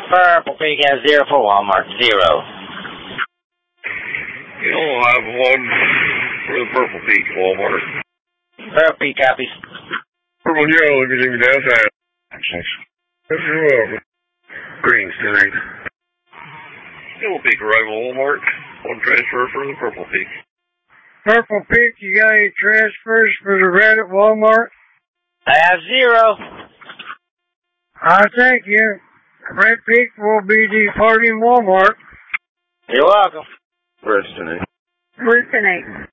Purple Peak has 0 for Walmart. 0. You'll have 1 for the Purple Peak Walmart. Purple Peak copies. Purple Hero, if you leave me downtown. Yes, you're welcome. Green tonight. Yellow Peak arrival Walmart. 1 transfer for the Purple Peak. Purple Peak, you got any transfers for the red at Walmart? I have 0. Thank you. Red Peak will be departing Walmart. You're welcome. Reds tonight. Blue tonight.